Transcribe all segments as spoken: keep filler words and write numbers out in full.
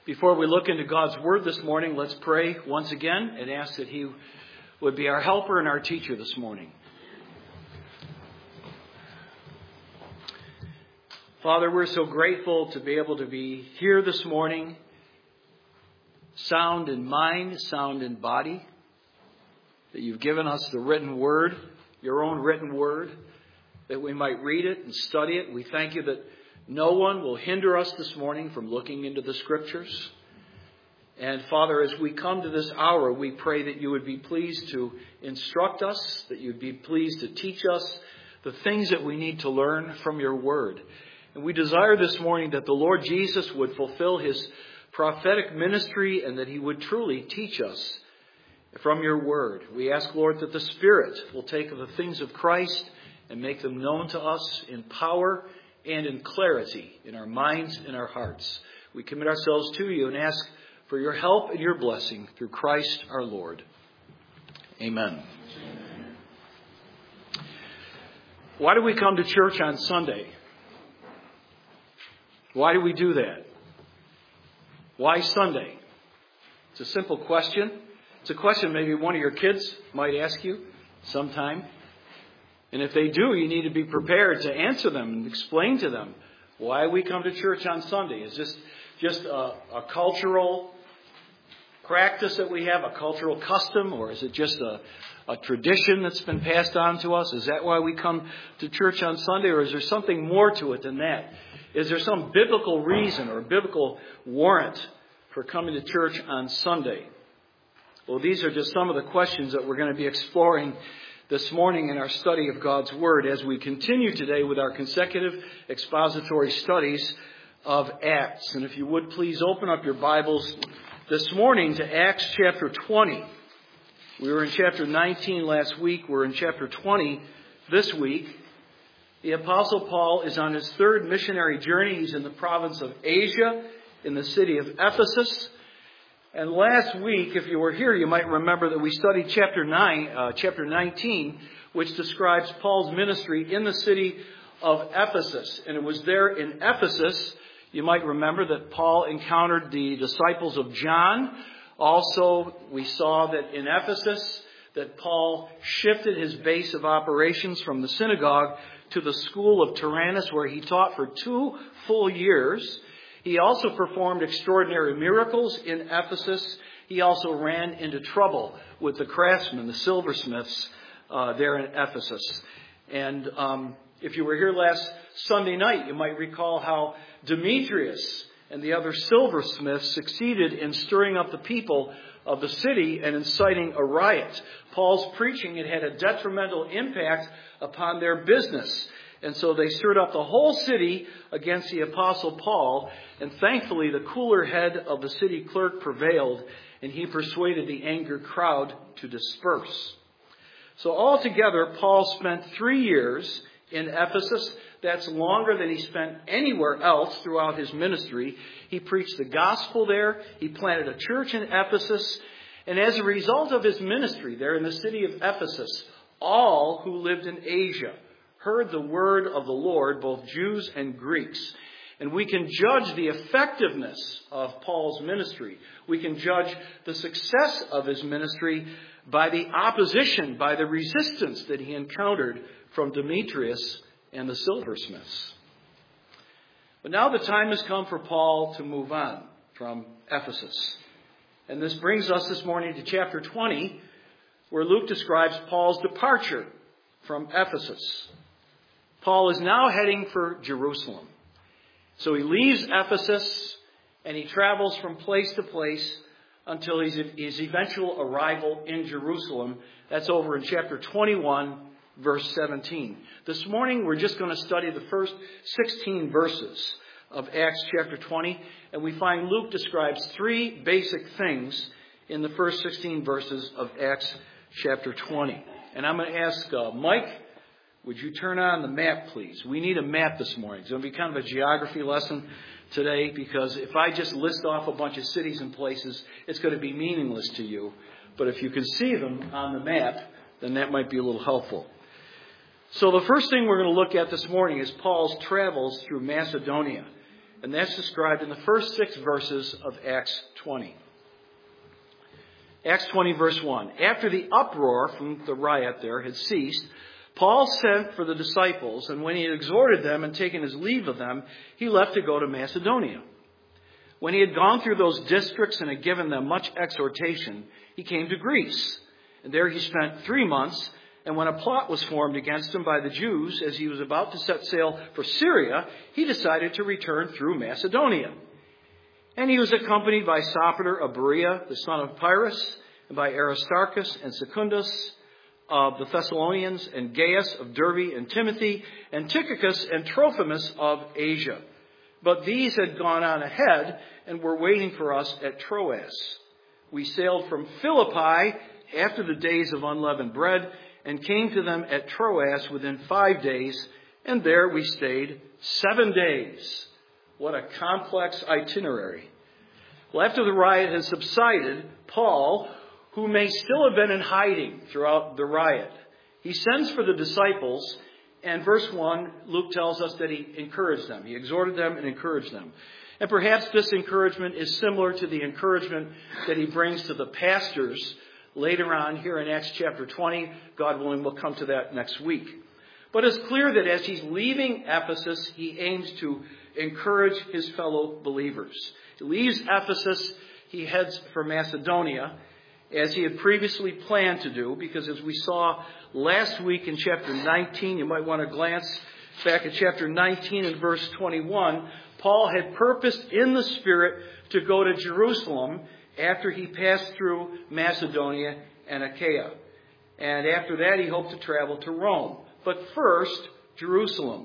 Before we look into God's Word this morning, let's pray once again and ask that He would be our helper and our teacher this morning. Father, we're so grateful to be able to be here this morning, sound in mind, sound in body, that you've given us the written Word, your own written Word, that we might read it and study it. We thank you that no one will hinder us this morning from looking into the Scriptures. And Father, as we come to this hour, we pray that you would be pleased to instruct us, that you'd be pleased to teach us the things that we need to learn from your Word. And we desire this morning that the Lord Jesus would fulfill his prophetic ministry and that he would truly teach us from your Word. We ask, Lord, that the Spirit will take the things of Christ and make them known to us in power and in clarity in our minds and our hearts. We commit ourselves to you and ask for your help and your blessing through Christ our Lord. Amen. Amen. Why do we come to church on Sunday? Why do we do that? Why Sunday? It's a simple question. It's a question maybe one of your kids might ask you sometime. And if they do, you need to be prepared to answer them and explain to them why we come to church on Sunday. Is this just a, a cultural practice that we have, a cultural custom, or is it just a, a tradition that's been passed on to us? Is that why we come to church on Sunday, or is there something more to it than that? Is there some biblical reason or biblical warrant for coming to church on Sunday? Well, these are just some of the questions that we're going to be exploring this morning in our study of God's Word as we continue today with our consecutive expository studies of Acts. And if you would please open up your Bibles this morning to Acts chapter twenty. We were in chapter nineteen last week. We're in chapter twenty this week. The Apostle Paul is on his third missionary journey. He's in the province of Asia, in the city of Ephesus. And last week, if you were here, you might remember that we studied chapter nine, uh, chapter nineteen, which describes Paul's ministry in the city of Ephesus. And it was there in Ephesus, you might remember, that Paul encountered the disciples of John. Also, we saw that in Ephesus, that Paul shifted his base of operations from the synagogue to the school of Tyrannus, where he taught for two full years. He also performed extraordinary miracles in Ephesus. He also ran into trouble with the craftsmen, the silversmiths, uh, there in Ephesus. And um, if you were here last Sunday night, you might recall how Demetrius and the other silversmiths succeeded in stirring up the people of the city and inciting a riot. Paul's preaching had had a detrimental impact upon their business. And so they stirred up the whole city against the Apostle Paul. And thankfully, the cooler head of the city clerk prevailed, and he persuaded the angered crowd to disperse. So altogether, Paul spent three years in Ephesus. That's longer than he spent anywhere else throughout his ministry. He preached the gospel there. He planted a church in Ephesus. And as a result of his ministry there in the city of Ephesus, all who lived in Asia heard the word of the Lord, both Jews and Greeks. And we can judge the effectiveness of Paul's ministry. We can judge the success of his ministry by the opposition, by the resistance that he encountered from Demetrius and the silversmiths. But now the time has come for Paul to move on from Ephesus. And this brings us this morning to chapter twenty, where Luke describes Paul's departure from Ephesus. Paul is now heading for Jerusalem. So he leaves Ephesus and he travels from place to place until his, his eventual arrival in Jerusalem. That's over in chapter twenty-one, verse seventeen. This morning we're just going to study the first sixteen verses of Acts chapter twenty. And we find Luke describes three basic things in the first sixteen verses of Acts chapter twenty. And I'm going to ask uh, Mike, would you turn on the map, please? We need a map this morning. It's going to be kind of a geography lesson today, because if I just list off a bunch of cities and places, it's going to be meaningless to you. But if you can see them on the map, then that might be a little helpful. So the first thing we're going to look at this morning is Paul's travels through Macedonia. And that's described in the first six verses of Acts twenty. Acts twenty, verse one. After the uproar from the riot there had ceased, Paul sent for the disciples, and when he had exhorted them and taken his leave of them, he left to go to Macedonia. When he had gone through those districts and had given them much exhortation, he came to Greece. And there he spent three months. And when a plot was formed against him by the Jews, as he was about to set sail for Syria, he decided to return through Macedonia. And he was accompanied by Sopater of Berea, the son of Pyrrhus, and by Aristarchus and Secundus of the Thessalonians, and Gaius of Derbe, and Timothy, and Tychicus and Trophimus of Asia. But these had gone on ahead and were waiting for us at Troas. We sailed from Philippi after the days of unleavened bread, and came to them at Troas within five days, and there we stayed seven days. What a complex itinerary. Well, after the riot has subsided, Paul, who may still have been in hiding throughout the riot, he sends for the disciples, and verse one, Luke tells us that he encouraged them. He exhorted them and encouraged them. And perhaps this encouragement is similar to the encouragement that he brings to the pastors later on here in Acts chapter twenty. God willing, we'll come to that next week. But it's clear that as he's leaving Ephesus, he aims to encourage his fellow believers. He leaves Ephesus, he heads for Macedonia, as he had previously planned to do, because as we saw last week in chapter nineteen, you might want to glance back at chapter nineteen and verse twenty-one, Paul had purposed in the Spirit to go to Jerusalem after he passed through Macedonia and Achaia. And after that, he hoped to travel to Rome. But first, Jerusalem.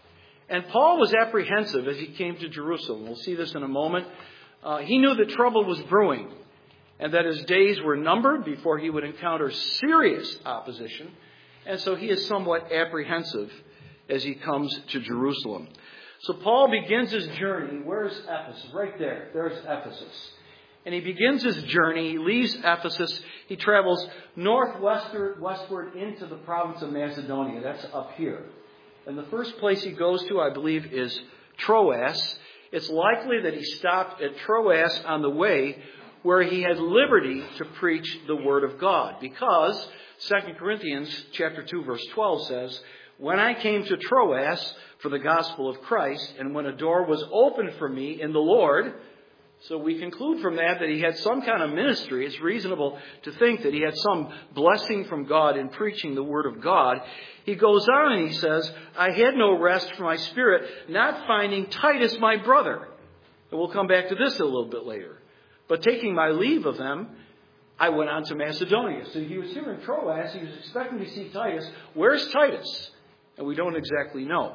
And Paul was apprehensive as he came to Jerusalem. We'll see this in a moment. Uh, he knew that trouble was brewing and that his days were numbered before he would encounter serious opposition. And so he is somewhat apprehensive as he comes to Jerusalem. So Paul begins his journey. Where's Ephesus? Right there. There's Ephesus. And he begins his journey. He leaves Ephesus. He travels northwestward westward into the province of Macedonia. That's up here. And the first place he goes to, I believe, is Troas. It's likely that he stopped at Troas on the way, where he had liberty to preach the word of God. Because Second Corinthians chapter two, verse twelve says, "When I came to Troas for the gospel of Christ, and when a door was opened for me in the Lord," so we conclude from that that he had some kind of ministry. It's reasonable to think that he had some blessing from God in preaching the word of God. He goes on and he says, "I had no rest for my spirit, not finding Titus my brother." And we'll come back to this a little bit later. "But taking my leave of them, I went on to Macedonia." So he was here in Troas. He was expecting to see Titus. Where's Titus? And we don't exactly know.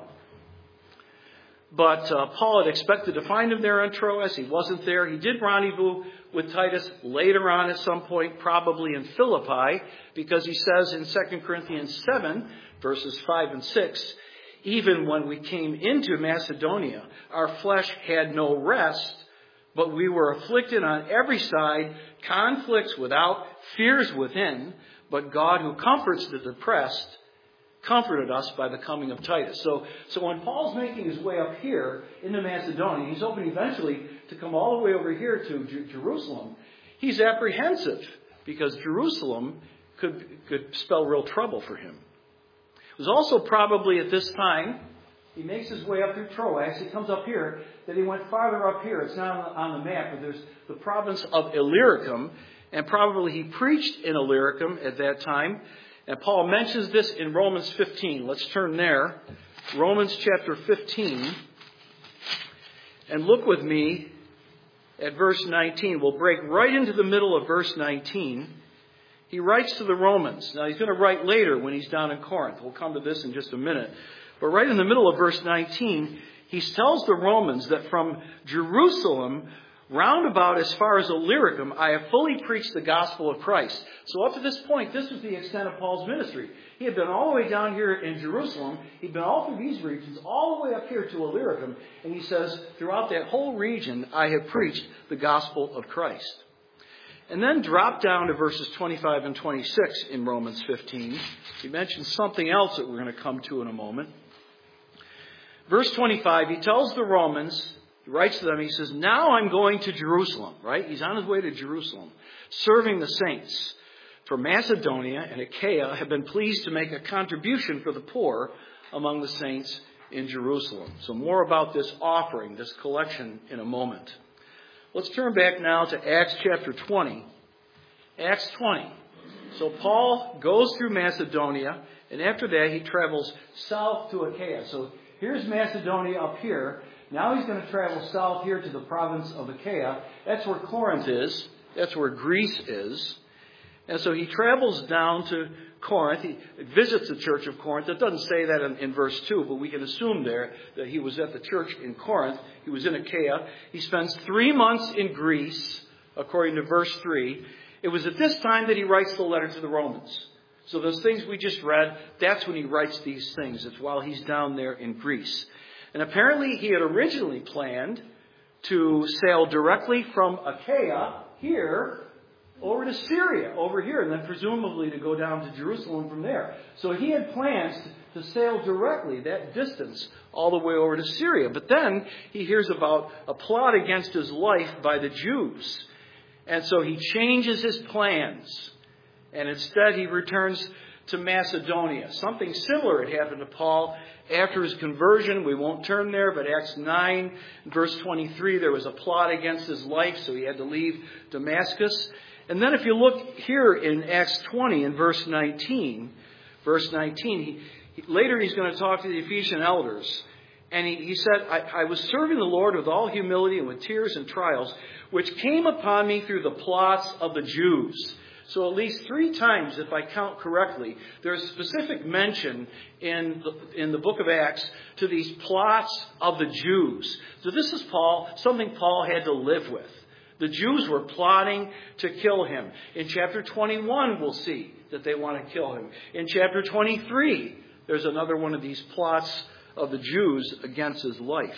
But uh, Paul had expected to find him there in Troas. He wasn't there. He did rendezvous with Titus later on at some point, probably in Philippi, because he says in Second Corinthians seven, verses five and six, "Even when we came into Macedonia, our flesh had no rest, but we were afflicted on every side, conflicts without, fears within. But God, who comforts the depressed, comforted us by the coming of Titus." So, so when Paul's making his way up here into Macedonia, he's hoping eventually to come all the way over here to J- Jerusalem. He's apprehensive because Jerusalem could, could spell real trouble for him. It was also probably at this time, he makes his way up through Troas. He comes up here, that he went farther up here. It's not on the map, but there's the province of Illyricum, and probably he preached in Illyricum at that time. And Paul mentions this in Romans fifteen. Let's turn there. Romans chapter fifteen. And look with me at verse nineteen. We'll break right into the middle of verse nineteen. He writes to the Romans. Now he's going to write later when he's down in Corinth. We'll come to this in just a minute. But right in the middle of verse nineteen, he tells the Romans that from Jerusalem round about as far as Illyricum, I have fully preached the gospel of Christ. So up to this point, this was the extent of Paul's ministry. He had been all the way down here in Jerusalem. He'd been all through these regions, all the way up here to Illyricum. And he says, throughout that whole region, I have preached the gospel of Christ. And then drop down to verses twenty-five and twenty-six in Romans fifteen. He mentions something else that we're going to come to in a moment. Verse twenty-five, he tells the Romans He writes to them, he says, now I'm going to Jerusalem, right? He's on his way to Jerusalem, serving the saints. For Macedonia and Achaia have been pleased to make a contribution for the poor among the saints in Jerusalem. So more about this offering, this collection, in a moment. Let's turn back now to Acts chapter twenty. Acts twenty. So Paul goes through Macedonia, and after that he travels south to Achaia. So here's Macedonia up here. Now he's going to travel south here to the province of Achaia. That's where Corinth is. That's where Greece is. And so he travels down to Corinth. He visits the church of Corinth. It doesn't say that in, in verse two, but we can assume there that he was at the church in Corinth. He was in Achaia. He spends three months in Greece, according to verse three. It was at this time that he writes the letter to the Romans. So those things we just read, that's when he writes these things. It's while he's down there in Greece. And apparently he had originally planned to sail directly from Achaia here over to Syria, over here, and then presumably to go down to Jerusalem from there. So he had plans to sail directly that distance all the way over to Syria. But then he hears about a plot against his life by the Jews. And so he changes his plans. And instead he returns to Macedonia. Something similar had happened to Paul after his conversion. We won't turn there, but Acts nine, verse twenty-three, there was a plot against his life, so he had to leave Damascus. And then if you look here in Acts twenty in verse nineteen, verse nineteen, he, he, later he's going to talk to the Ephesian elders. And he, he said, I, I was serving the Lord with all humility and with tears and trials, which came upon me through the plots of the Jews. So at least three times, if I count correctly, there's specific mention in the, in the book of Acts to these plots of the Jews. So this is Paul, something Paul had to live with. The Jews were plotting to kill him. In chapter twenty-one, we'll see that they want to kill him. In chapter twenty-three, there's another one of these plots of the Jews against his life.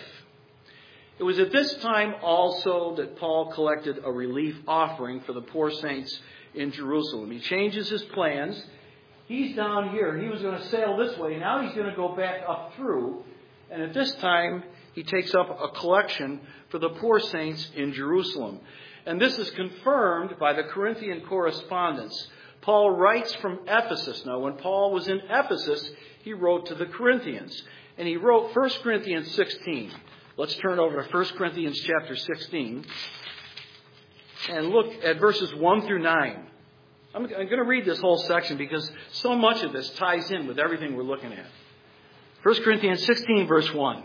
It was at this time also that Paul collected a relief offering for the poor saints in Jerusalem. He changes his plans. He's down here. He was going to sail this way. Now he's going to go back up through. And at this time, he takes up a collection for the poor saints in Jerusalem. And this is confirmed by the Corinthian correspondence. Paul writes from Ephesus. Now, when Paul was in Ephesus, he wrote to the Corinthians. And he wrote First Corinthians sixteen. Let's turn over to First Corinthians chapter sixteen. And look at verses one through nine. I'm, I'm going to read this whole section because so much of this ties in with everything we're looking at. First Corinthians sixteen, verse one.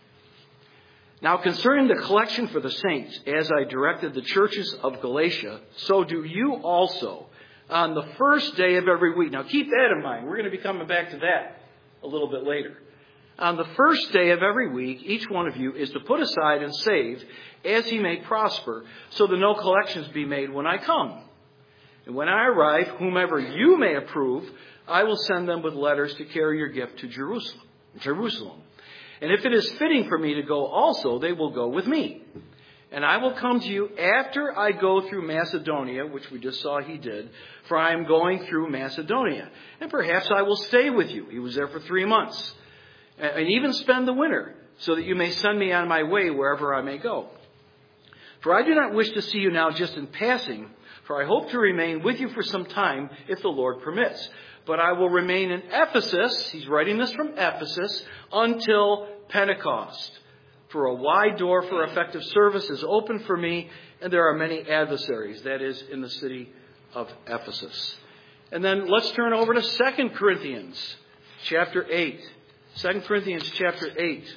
Now concerning the collection for the saints, as I directed the churches of Galatia, so do you also on the first day of every week. Now keep that in mind. We're going to be coming back to that a little bit later. On the first day of every week, each one of you is to put aside and save as he may prosper, so that no collections be made when I come. And when I arrive, whomever you may approve, I will send them with letters to carry your gift to Jerusalem. Jerusalem. And if it is fitting for me to go also, they will go with me. And I will come to you after I go through Macedonia, which we just saw he did, for I am going through Macedonia. And perhaps I will stay with you. He was there for three months. And even spend the winter, so that you may send me on my way wherever I may go. For I do not wish to see you now just in passing, for I hope to remain with you for some time, if the Lord permits. But I will remain in Ephesus, he's writing this from Ephesus, until Pentecost. For a wide door for effective service is open for me, and there are many adversaries, that is, in the city of Ephesus. And then let's turn over to Second Corinthians chapter eight. Second Corinthians chapter eight.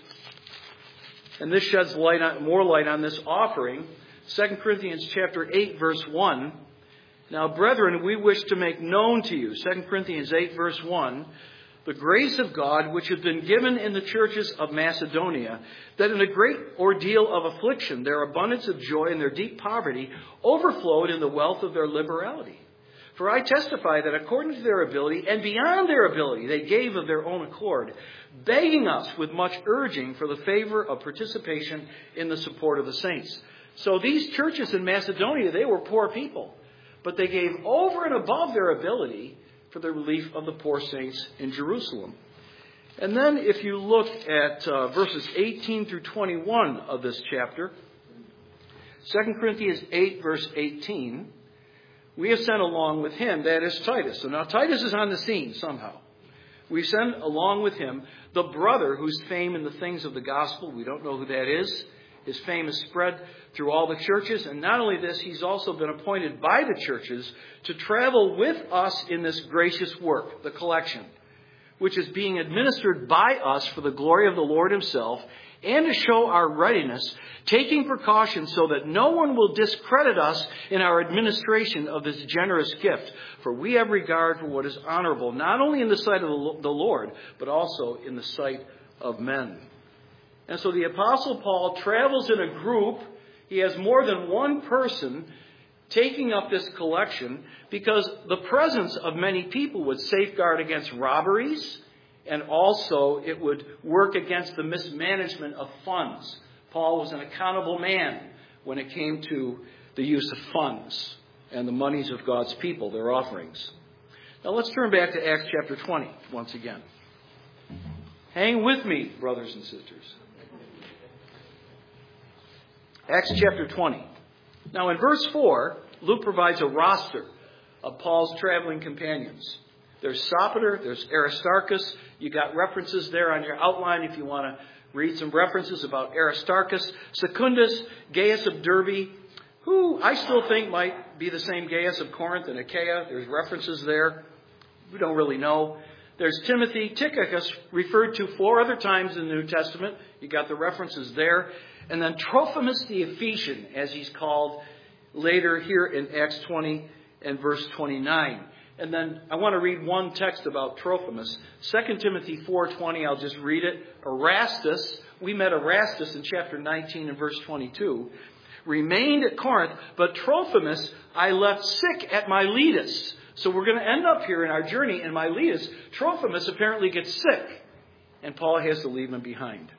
And this sheds light on, more light on this offering. Second Corinthians chapter eight, verse one. Now, brethren, we wish to make known to you, Second Corinthians eight, verse one, the grace of God which has been given in the churches of Macedonia, that in a great ordeal of affliction, their abundance of joy and their deep poverty overflowed in the wealth of their liberality. For I testify that according to their ability and beyond their ability, they gave of their own accord, begging us with much urging for the favor of participation in the support of the saints. So these churches in Macedonia, they were poor people, but they gave over and above their ability for the relief of the poor saints in Jerusalem. And then if you look at uh, verses eighteen through twenty-one of this chapter, Second Corinthians eight, verse eighteen, we have sent along with him, that is Titus. So now Titus is on the scene somehow. We send along with him the brother whose fame in the things of the gospel, we don't know who that is. His fame is spread through all the churches. And not only this, he's also been appointed by the churches to travel with us in this gracious work, the collection, which is being administered by us for the glory of the Lord himself, and to show our readiness, taking precautions so that no one will discredit us in our administration of this generous gift. For we have regard for what is honorable, not only in the sight of the Lord, but also in the sight of men. And so the Apostle Paul travels in a group. He has more than one person taking up this collection because the presence of many people would safeguard against robberies, and also it would work against the mismanagement of funds. Paul was an accountable man when it came to the use of funds and the monies of God's people, their offerings. Now let's turn back to Acts chapter twenty once again. Hang with me, brothers and sisters. Acts chapter twenty. Now in verse four, Luke provides a roster of Paul's traveling companions. There's Sopater, there's Aristarchus. You got references there on your outline if you want to read some references about Aristarchus. Secundus, Gaius of Derbe, who I still think might be the same Gaius of Corinth and Achaia. There's references there. We don't really know. There's Timothy, Tychicus, referred to four other times in the New Testament. You got the references there. And then Trophimus the Ephesian, as he's called later here in Acts twenty and verse twenty-nine. And then I want to read one text about Trophimus. Second Timothy four twenty, I'll just read it. Erastus, we met Erastus in chapter nineteen and verse twenty-two, remained at Corinth, but Trophimus I left sick at Miletus. So we're going to end up here in our journey in Miletus. Trophimus apparently gets sick, and Paul has to leave him behind.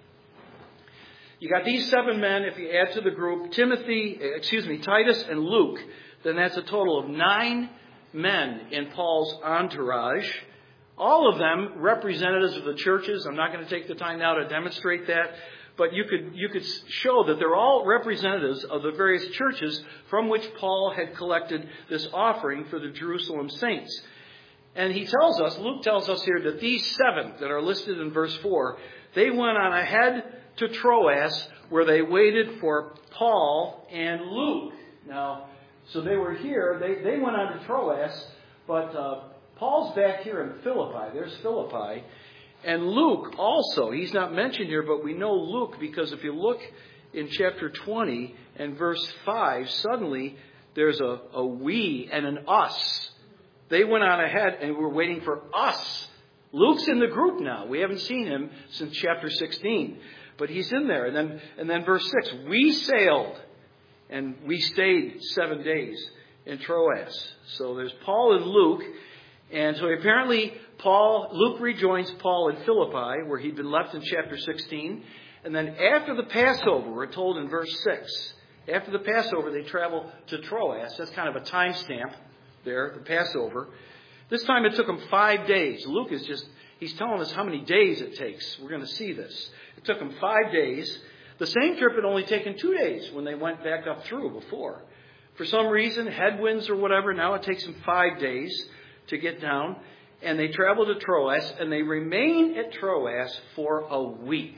You got these seven men. If you add to the group Timothy, excuse me, Titus and Luke, then that's a total of nine men in Paul's entourage. All of them representatives of the churches. I'm not going to take the time now to demonstrate that, but you could you could show that they're all representatives of the various churches from which Paul had collected this offering for the Jerusalem saints. And he tells us, Luke tells us here, that these seven that are listed in verse four, they went on ahead to Troas, where they waited for Paul and Luke. Now, so they were here. They, they went on to Troas, but uh, Paul's back here in Philippi. There's Philippi. And Luke also, he's not mentioned here, but we know Luke because if you look in chapter twenty and verse five, suddenly there's a, a we and an us. They went on ahead and were waiting for us. Luke's in the group now. We haven't seen him since chapter sixteen. But he's in there. And then, and then verse six, we sailed and we stayed seven days in Troas. So there's Paul and Luke. And so apparently Paul, Luke rejoins Paul in Philippi, where he'd been left in chapter sixteen. And then after the Passover, we're told in verse six, after the Passover, they travel to Troas. That's kind of a time stamp there, the Passover. This time it took them five days. Luke is just, he's telling us how many days it takes. We're going to see this. It took them five days. The same trip had only taken two days when they went back up through before. For some reason, headwinds or whatever, now it takes them five days to get down. And they travel to Troas, and they remain at Troas for a week.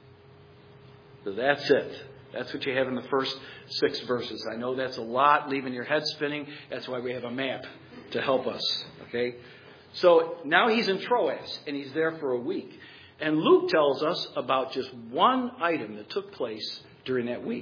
So that's it. That's what you have in the first six verses. I know that's a lot, leaving your head spinning. That's why we have a map to help us. Okay? So now he's in Troas, and he's there for a week. And Luke tells us about just one item that took place during that week.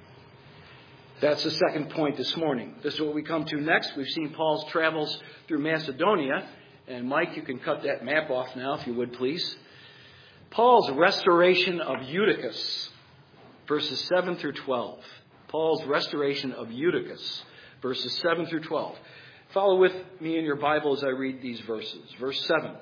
That's the second point this morning. This is what we come to next. We've seen Paul's travels through Macedonia. And Mike, you can cut that map off now, if you would, please. Paul's restoration of Eutychus, verses seven through twelve. Paul's restoration of Eutychus, verses seven through twelve. Follow with me in your Bible as I read these verses. Verse seven.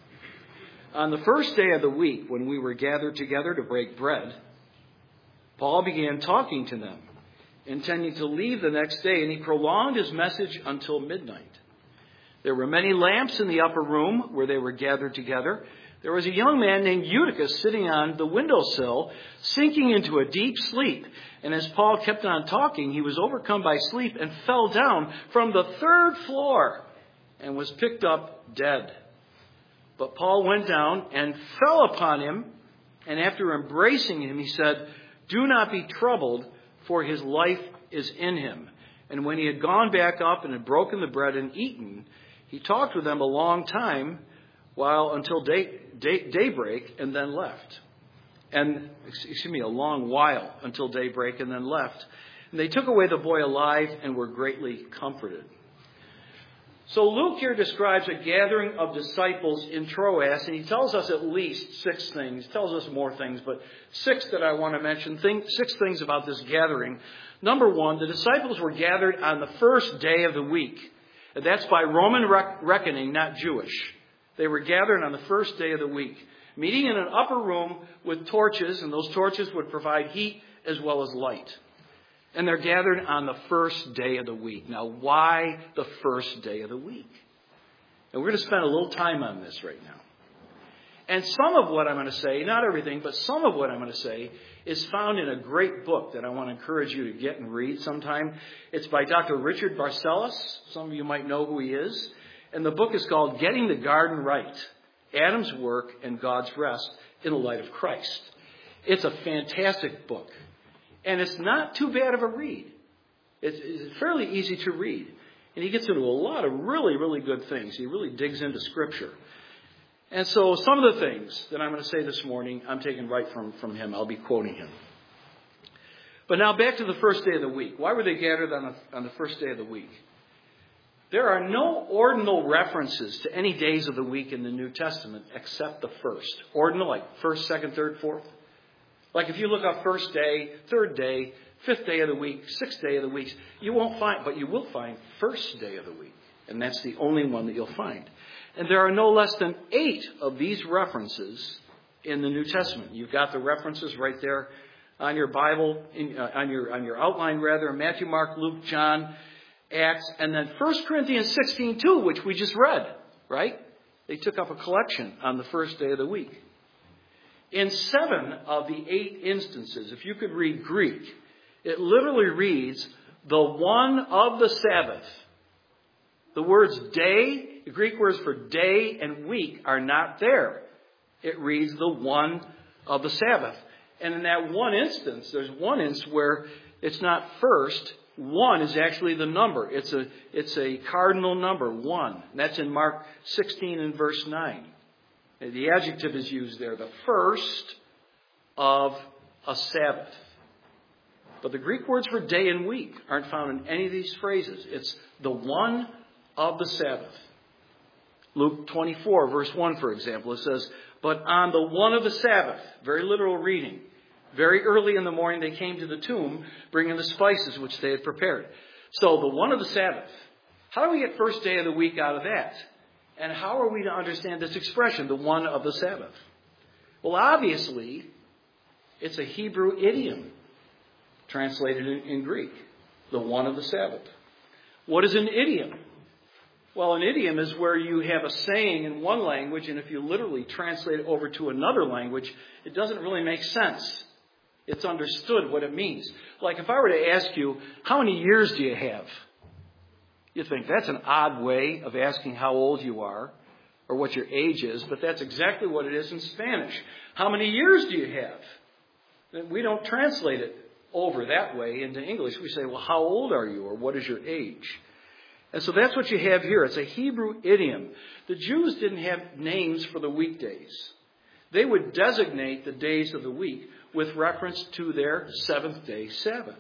On the first day of the week, when we were gathered together to break bread, Paul began talking to them, intending to leave the next day, and he prolonged his message until midnight. There were many lamps in the upper room where they were gathered together. there was a young man named Eutychus sitting on the windowsill, sinking into a deep sleep. And as Paul kept on talking, he was overcome by sleep and fell down from the third floor and was picked up dead. But Paul went down and fell upon him, and after embracing him, he said, "Do not be troubled, for his life is in him." And when he had gone back up and had broken the bread and eaten, he talked with them a long time, while until day, day, daybreak, and then left. And, excuse me, a long while until daybreak, and then left. And they took away the boy alive and were greatly comforted. So Luke here describes a gathering of disciples in Troas, and he tells us at least six things. He tells us more things, but six that I want to mention. Think, six things about this gathering. Number one, the disciples were gathered on the first day of the week. And that's by Roman rec- reckoning, not Jewish. They were gathered on the first day of the week, meeting in an upper room with torches, and those torches would provide heat as well as light. And they're gathered on the first day of the week. Now, why the first day of the week? And we're going to spend a little time on this right now. And some of what I'm going to say, not everything, but some of what I'm going to say is found in a great book that I want to encourage you to get and read sometime. It's by Doctor Richard Barcellos. Some of you might know who he is. And the book is called Getting the Garden Right, Adam's Work and God's Rest in the Light of Christ. It's a fantastic book. And it's not too bad of a read. It's, it's fairly easy to read. And he gets into a lot of really, really good things. He really digs into Scripture. And so some of the things that I'm going to say this morning, I'm taking right from, from him. I'll be quoting him. But now back to the first day of the week. Why were they gathered on the, on the first day of the week? There are no ordinal references to any days of the week in the New Testament except the first. Ordinal, like first, second, third, fourth. Like if you look up first day, third day, fifth day of the week, sixth day of the week, you won't find, but you will find first day of the week. And that's the only one that you'll find. And there are no less than eight of these references in the New Testament. You've got the references right there on your Bible, in, uh, on your on your outline rather, Matthew, Mark, Luke, John, Acts, and then First Corinthians sixteen two, which we just read, right? They took up a collection on the first day of the week. In seven of the eight instances, if you could read Greek, it literally reads, the one of the Sabbath. The words day, the Greek words for day and week are not there. It reads the one of the Sabbath. And in that one instance, there's one instance where it's not first. One is actually the number. It's a, it's a cardinal number, one. And that's in Mark sixteen and verse nine. The adjective is used there, the first of a Sabbath. But the Greek words for day and week aren't found in any of these phrases. It's the one of the Sabbath. Luke twenty-four, verse one, for example, it says, but on the one of the Sabbath, very literal reading, very early in the morning they came to the tomb, bringing the spices which they had prepared. So the one of the Sabbath. How do we get first day of the week out of that? And how are we to understand this expression, the one of the Sabbath? Well, obviously, it's a Hebrew idiom translated in, in Greek, the one of the Sabbath. What is an idiom? Well, an idiom is where you have a saying in one language, and if you literally translate it over to another language, it doesn't really make sense. It's understood what it means. Like if I were to ask you, how many years do you have? You think that's an odd way of asking how old you are or what your age is, but that's exactly what it is in Spanish. How many years do you have? We don't translate it over that way into English. We say, well, how old are you or what is your age? And so that's what you have here. It's a Hebrew idiom. The Jews didn't have names for the weekdays. They would designate the days of the week with reference to their seventh day Sabbath.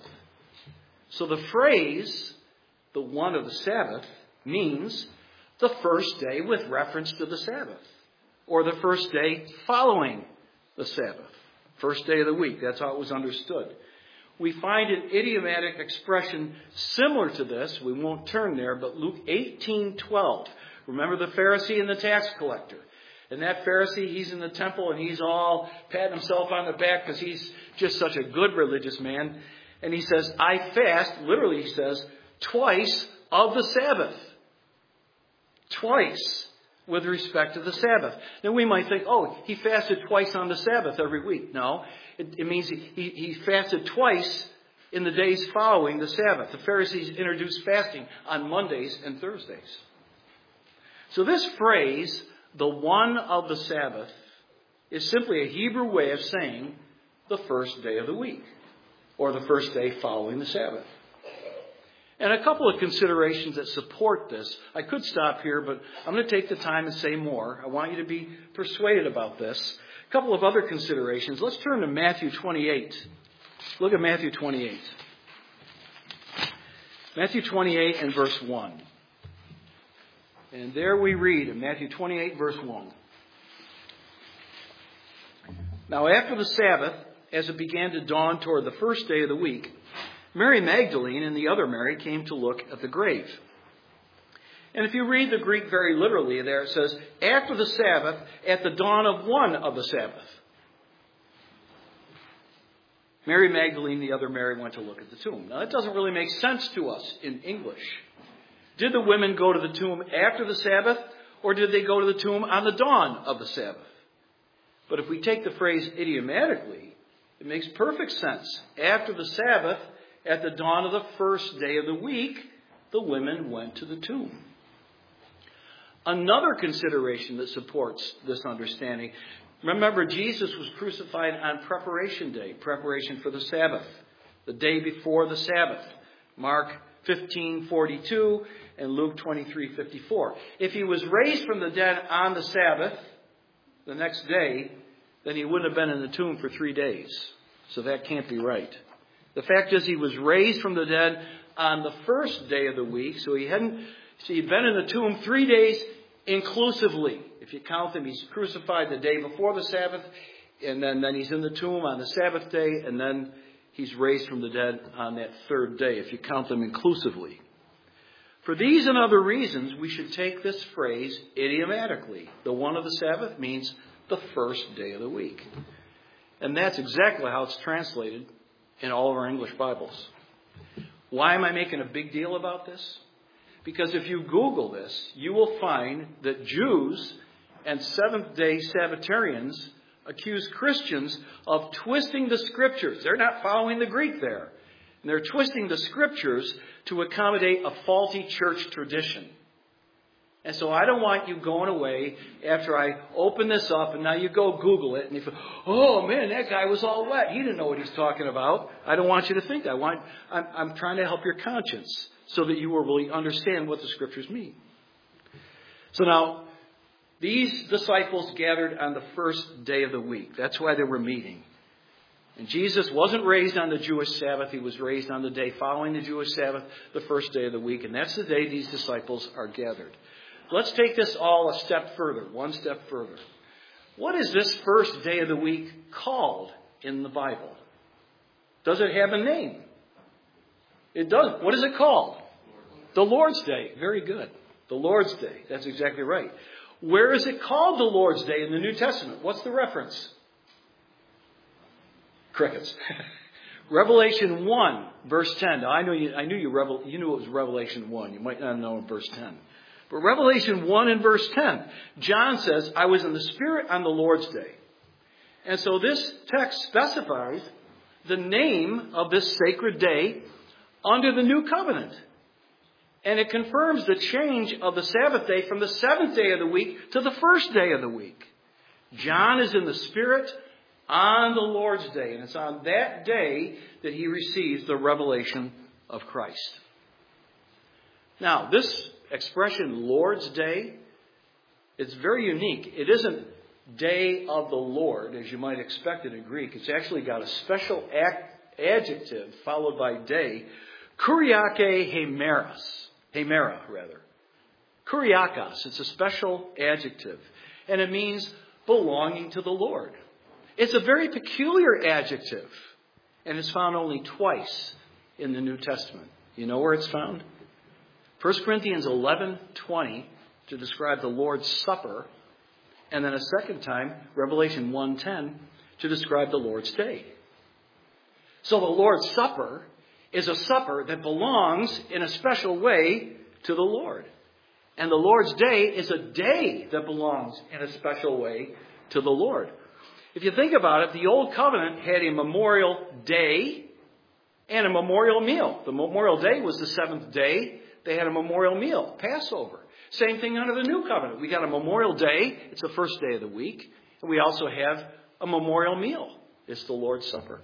So the phrase, the one of the Sabbath, means the first day with reference to the Sabbath, or the first day following the Sabbath. First day of the week. That's how it was understood. We find an idiomatic expression similar to this. We won't turn there, but Luke eighteen twelve. Remember the Pharisee and the tax collector. And that Pharisee, he's in the temple and he's all patting himself on the back because he's just such a good religious man. And he says, I fast, literally he says, twice of the Sabbath. Twice with respect to the Sabbath. Now we might think, oh, he fasted twice on the Sabbath every week. No, it, it means he, he, he fasted twice in the days following the Sabbath. The Pharisees introduced fasting on Mondays and Thursdays. So this phrase, the one of the Sabbath, is simply a Hebrew way of saying the first day of the week, or the first day following the Sabbath. And a couple of considerations that support this. I could stop here, but I'm going to take the time and say more. I want you to be persuaded about this. A couple of other considerations. Let's turn to Matthew twenty-eight. Look at Matthew twenty-eight. Matthew twenty-eight and verse one. And there we read in Matthew twenty-eight, verse one. Now after the Sabbath, as it began to dawn toward the first day of the week, Mary Magdalene and the other Mary came to look at the grave. And if you read the Greek very literally there, it says, after the Sabbath, at the dawn of one of the Sabbath. Mary Magdalene and the other Mary went to look at the tomb. Now that doesn't really make sense to us in English. Did the women go to the tomb after the Sabbath, or did they go to the tomb on the dawn of the Sabbath? But if we take the phrase idiomatically, it makes perfect sense. After the Sabbath, at the dawn of the first day of the week, the women went to the tomb. Another consideration that supports this understanding, remember Jesus was crucified on Preparation Day, preparation for the Sabbath, the day before the Sabbath. Mark fifteen forty-two and Luke twenty-three fifty-four. If he was raised from the dead on the Sabbath, the next day, then he wouldn't have been in the tomb for three days. So that can't be right. The fact is he was raised from the dead on the first day of the week, so he hadn't so he'd been in the tomb three days inclusively. If you count him, he's crucified the day before the Sabbath, and then, then he's in the tomb on the Sabbath day, and then he's raised from the dead on that third day, if you count them inclusively. For these and other reasons, we should take this phrase idiomatically. The one of the Sabbath means the first day of the week. And that's exactly how it's translated in all of our English Bibles. Why am I making a big deal about this? Because if you Google this, you will find that Jews and Seventh-day Sabbatarians accuse Christians of twisting the Scriptures. They're not following the Greek there. And they're twisting the Scriptures to accommodate a faulty church tradition. And so I don't want you going away after I open this up and now you go Google it and you feel, oh man, that guy was all wet. He didn't know what he's talking about. I don't want you to think that. I want, I'm, I'm trying to help your conscience so that you will really understand what the Scriptures mean. So now, these disciples gathered on the first day of the week. That's why they were meeting. And Jesus wasn't raised on the Jewish Sabbath. He was raised on the day following the Jewish Sabbath, the first day of the week. And that's the day these disciples are gathered. Let's take this all a step further, one step further. What is this first day of the week called in the Bible? Does it have a name? It does. What is it called? The Lord's Day. Very good. The Lord's Day. That's exactly right. Where is it called the Lord's Day in the New Testament? What's the reference? Crickets. Revelation one, verse ten. Now, I know you. I knew you. Revel, you knew it was Revelation one. You might not know in verse ten. But Revelation one and verse ten, John says, I was in the Spirit on the Lord's Day. And so this text specifies the name of this sacred day under the new covenant. And it confirms the change of the Sabbath day from the seventh day of the week to the first day of the week. John is in the Spirit on the Lord's Day. And it's on that day that he receives the revelation of Christ. Now, this expression, Lord's Day, it's very unique. It isn't day of the Lord, as you might expect it in Greek. It's actually got a special act, adjective followed by day. Kuriake hemeros. Hemera, rather. Kuriakos. It's a special adjective. And it means belonging to the Lord. It's a very peculiar adjective. And it's found only twice in the New Testament. You know where it's found? First Corinthians eleven twenty to describe the Lord's Supper. And then a second time, Revelation one ten, to describe the Lord's Day. So the Lord's Supper is a supper that belongs in a special way to the Lord. And the Lord's Day is a day that belongs in a special way to the Lord. If you think about it, the Old Covenant had a memorial day and a memorial meal. The memorial day was the seventh day. They had a memorial meal, Passover. Same thing under the New Covenant. We got a memorial day. It's the first day of the week. And we also have a memorial meal. It's the Lord's Supper.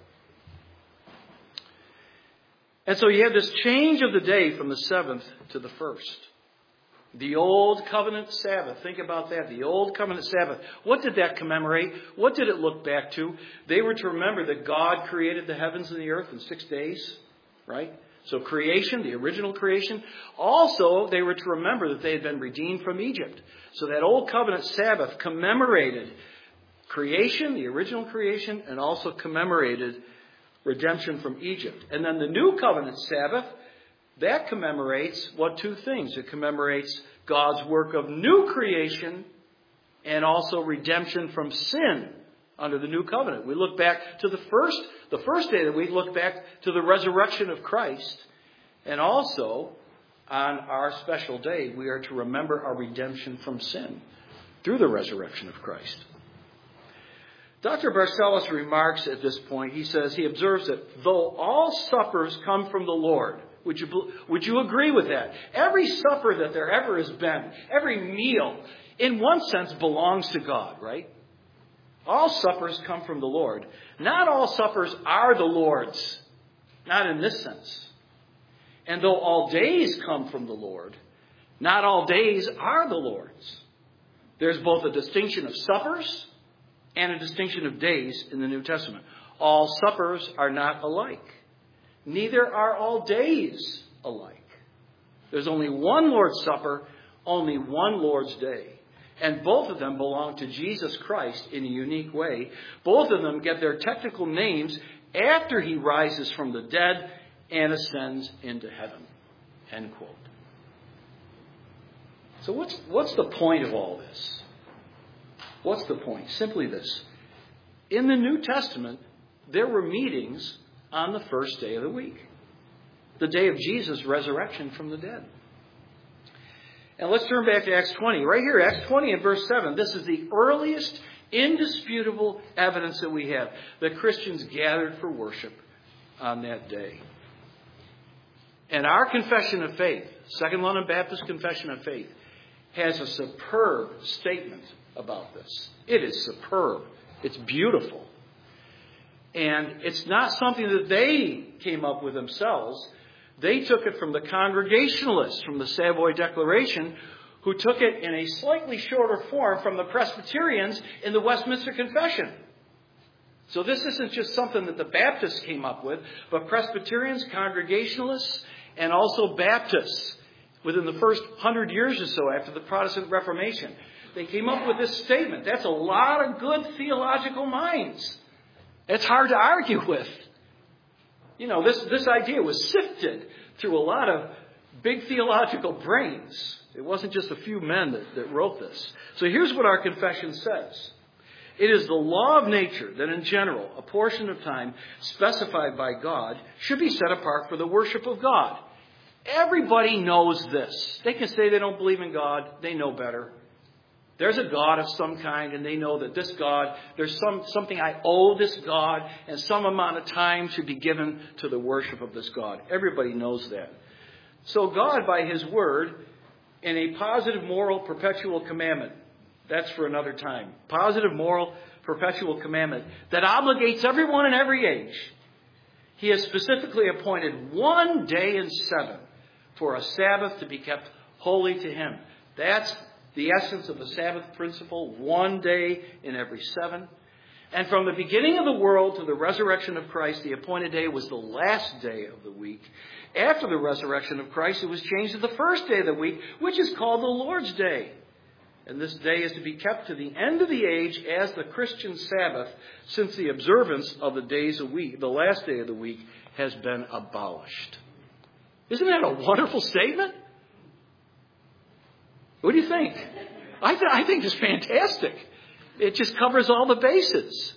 And so you have this change of the day from the seventh to the first. The Old Covenant Sabbath. Think about that. The Old Covenant Sabbath. What did that commemorate? What did it look back to? They were to remember that God created the heavens and the earth in six days. Right? So creation, the original creation. Also, they were to remember that they had been redeemed from Egypt. So that Old Covenant Sabbath commemorated creation, the original creation, and also commemorated redemption from Egypt. And then the New Covenant Sabbath, that commemorates what two things? It commemorates God's work of new creation and also redemption from sin under the New Covenant. We look back to the first, the first day of the week, look back to the resurrection of Christ. And also, on our special day, we are to remember our redemption from sin through the resurrection of Christ. Doctor Barcellos remarks at this point, he says, he observes that though all suppers come from the Lord, would you, would you agree with that? Every supper that there ever has been, every meal, in one sense belongs to God, right? All suppers come from the Lord. Not all suppers are the Lord's. Not in this sense. And though all days come from the Lord, not all days are the Lord's. There's both a distinction of suppers and a distinction of days in the New Testament. All suppers are not alike. Neither are all days alike. There's only one Lord's Supper, only one Lord's Day. And both of them belong to Jesus Christ in a unique way. Both of them get their technical names after he rises from the dead and ascends into heaven. End quote. So what's, what's the point of all this? What's the point? Simply this. In the New Testament, there were meetings on the first day of the week. The day of Jesus' resurrection from the dead. And let's turn back to Acts twenty. Right here, Acts twenty and verse seven. This is the earliest indisputable evidence that we have that Christians gathered for worship on that day. And our confession of faith, Second London Baptist Confession of Faith, has a superb statement about this. It is superb. It's beautiful. And it's not something that they came up with themselves. They took it from the Congregationalists, from the Savoy Declaration, who took it in a slightly shorter form from the Presbyterians in the Westminster Confession. So this isn't just something that the Baptists came up with, but Presbyterians, Congregationalists, and also Baptists within the first hundred years or so after the Protestant Reformation. They came up with this statement. That's a lot of good theological minds. It's hard to argue with. You know, this, this idea was sifted through a lot of big theological brains. It wasn't just a few men that, that wrote this. So here's what our confession says. It is the law of nature that in general, a portion of time specified by God should be set apart for the worship of God. Everybody knows this. They can say they don't believe in God. They know better. There's a God of some kind, and they know that this God, there's some something I owe this God, and some amount of time should be given to the worship of this God. Everybody knows that. So God, by His Word, in a positive moral perpetual commandment, that's for another time, positive moral perpetual commandment that obligates everyone in every age, He has specifically appointed one day in seven for a Sabbath to be kept holy to Him. That's the essence of the Sabbath principle, one day in every seven. And from the beginning of the world to the resurrection of Christ, the appointed day was the last day of the week. After the resurrection of Christ, it was changed to the first day of the week, which is called the Lord's Day. And this day is to be kept to the end of the age as the Christian Sabbath, since the observance of the days of week, the last day of the week, has been abolished. Isn't that a wonderful statement? What do you think? I, th- I think it's fantastic. It just covers all the bases.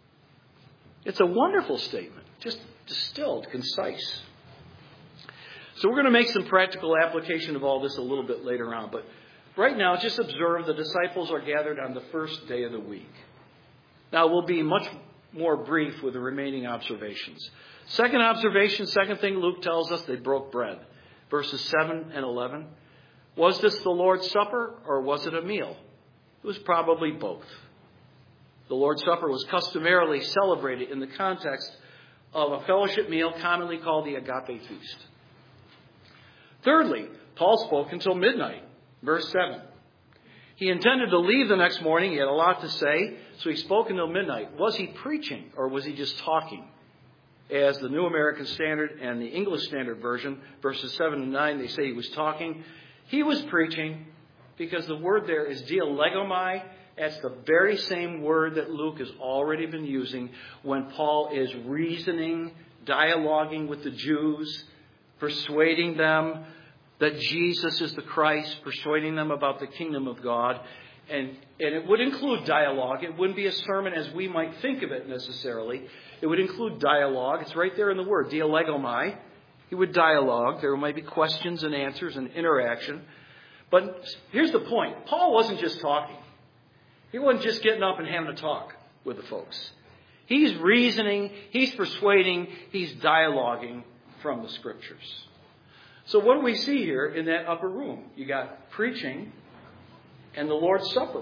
It's a wonderful statement, just distilled, concise. So we're going to make some practical application of all this a little bit later on. But right now, just observe the disciples are gathered on the first day of the week. Now, we'll be much more brief with the remaining observations. Second observation, second thing Luke tells us, they broke bread. Verses seven and eleven. Was this the Lord's Supper or was it a meal? It was probably both. The Lord's Supper was customarily celebrated in the context of a fellowship meal commonly called the agape feast. Thirdly, Paul spoke until midnight. Verse seven. He intended to leave the next morning. He had a lot to say, so he spoke until midnight. Was he preaching or was he just talking? As the New American Standard and the English Standard Version, verses seven and nine, they say he was talking. He was preaching because the word there is dialegomai. That's the very same word that Luke has already been using when Paul is reasoning, dialoguing with the Jews, persuading them that Jesus is the Christ, persuading them about the kingdom of God. And, and it would include dialogue. It wouldn't be a sermon as we might think of it necessarily. It would include dialogue. It's right there in the word, dialegomai. He would dialogue. There might be questions and answers and interaction. But here's the point. Paul wasn't just talking. He wasn't just getting up and having a talk with the folks. He's reasoning, he's persuading, he's dialoguing from the Scriptures. So what do we see here in that upper room? You got preaching and the Lord's Supper.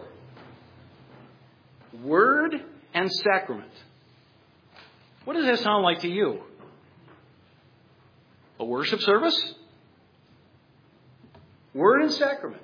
Word and sacrament. What does that sound like to you? A worship service? Word and sacrament.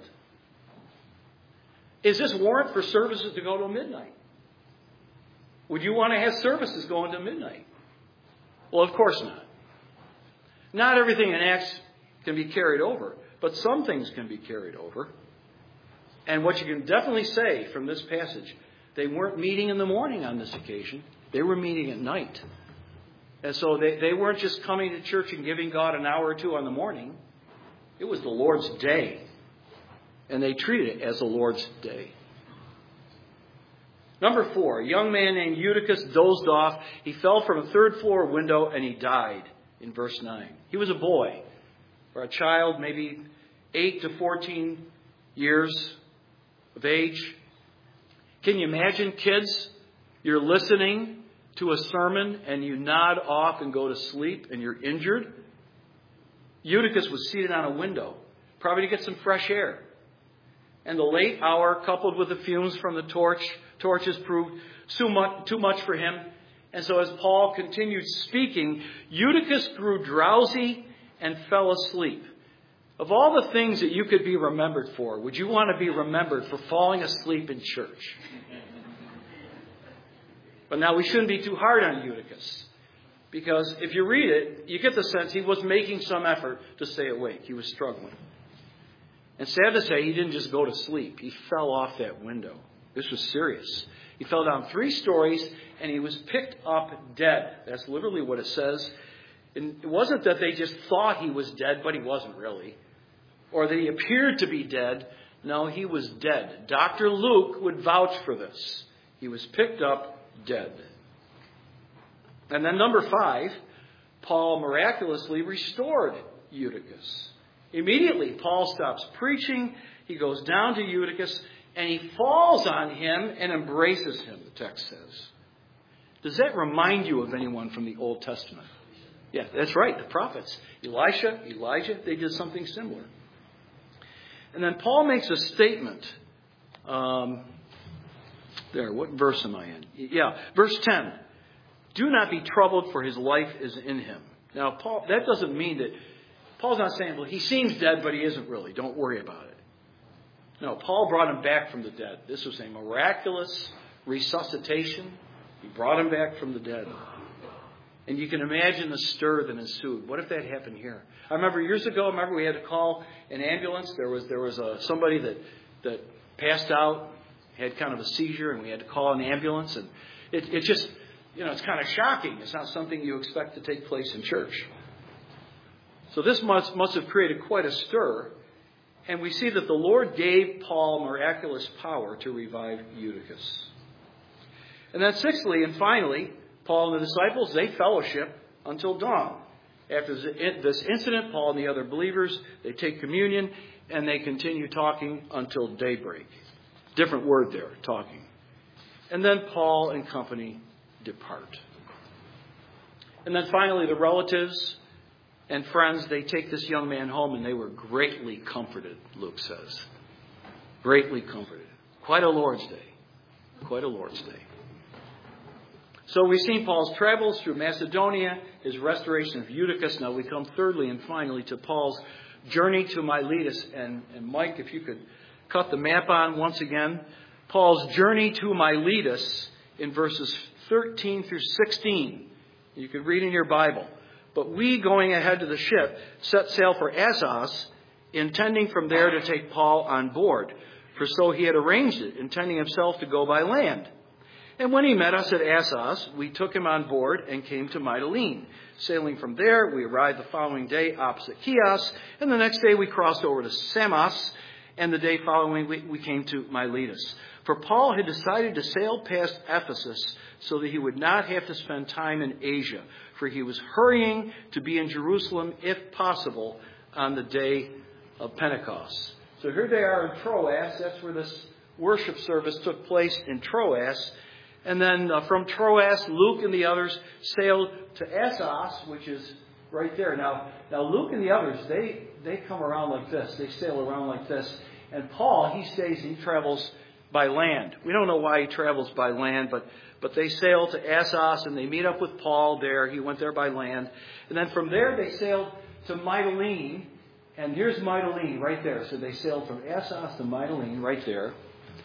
Is this warrant for services to go till midnight? Would you want to have services going to midnight? Well, of course not. Not everything in Acts can be carried over, but some things can be carried over. And what you can definitely say from this passage, they weren't meeting in the morning on this occasion. They were meeting at night. And so they, they weren't just coming to church and giving God an hour or two on the morning. It was the Lord's day. And they treated it as the Lord's day. Number four, a young man named Eutychus dozed off. He fell from a third floor window and he died in verse nine. He was a boy, or a child, maybe eight to fourteen years of age. Can you imagine, kids? You're listening to a sermon and you nod off and go to sleep and you're injured. Eutychus was seated on a window, probably to get some fresh air. And the late hour, coupled with the fumes from the torch, torches proved too much, too much for him. And so as Paul continued speaking, Eutychus grew drowsy and fell asleep. Of all the things that you could be remembered for, would you want to be remembered for falling asleep in church? But now we shouldn't be too hard on Eutychus. Because if you read it, you get the sense he was making some effort to stay awake. He was struggling. And sad to say, he didn't just go to sleep. He fell off that window. This was serious. He fell down three stories and he was picked up dead. That's literally what it says. And it wasn't that they just thought he was dead, but he wasn't really. Or that he appeared to be dead. No, he was dead. Doctor Luke would vouch for this. He was picked up dead. And then number five, Paul miraculously restored Eutychus. Immediately, Paul stops preaching. He goes down to Eutychus and he falls on him and embraces him, the text says. Does that remind you of anyone from the Old Testament? Yeah, that's right. The prophets. Elisha, Elijah, they did something similar. And then Paul makes a statement. Um, there, what verse am I in? Yeah, verse ten. Do not be troubled, for his life is in him. Now, Paul, that doesn't mean that Paul's not saying, well, he seems dead, but he isn't really. Don't worry about it. No, Paul brought him back from the dead. This was a miraculous resuscitation. He brought him back from the dead. And you can imagine the stir that ensued. What if that happened here? I remember years ago, I remember we had to call an ambulance. There was there was a, somebody that, that passed out, had kind of a seizure, and we had to call an ambulance. And it, it just, you know, it's kind of shocking. It's not something you expect to take place in church. So this must, must have created quite a stir. And we see that the Lord gave Paul miraculous power to revive Eutychus. And then sixthly and finally, Paul and the disciples, they fellowship until dawn. After this incident, Paul and the other believers, they take communion and they continue talking until daybreak. Different word there, talking. And then Paul and company depart. And then finally, the relatives and friends, they take this young man home, and they were greatly comforted, Luke says. Greatly comforted. Quite a Lord's Day. Quite a Lord's Day. So we've seen Paul's travels through Macedonia, his restoration of Eutychus. Now we come thirdly and finally to Paul's journey to Miletus. And, and Mike, if you could cut the map on once again. Paul's journey to Miletus in verses thirteen through sixteen. You can read in your Bible. But we, going ahead to the ship, set sail for Assos, intending from there to take Paul on board. For so he had arranged it, intending himself to go by land. And when he met us at Assos, we took him on board and came to Mytilene. Sailing from there, we arrived the following day opposite Chios, and the next day we crossed over to Samos, and the day following we, we came to Miletus. For Paul had decided to sail past Ephesus so that he would not have to spend time in Asia, for he was hurrying to be in Jerusalem, if possible, on the day of Pentecost. So here they are in Troas. That's where this worship service took place, in Troas. And then uh, from Troas, Luke and the others sailed to Assos, which is right there. Now, now Luke and the others, they, they come around like this. They sail around like this. And Paul, he stays, he travels by land. We don't know why he travels by land, but, but they sail to Assos and they meet up with Paul there. He went there by land. And then from there they sailed to Mytilene. And here's Mytilene right there. So they sailed from Assos to Mytilene right there.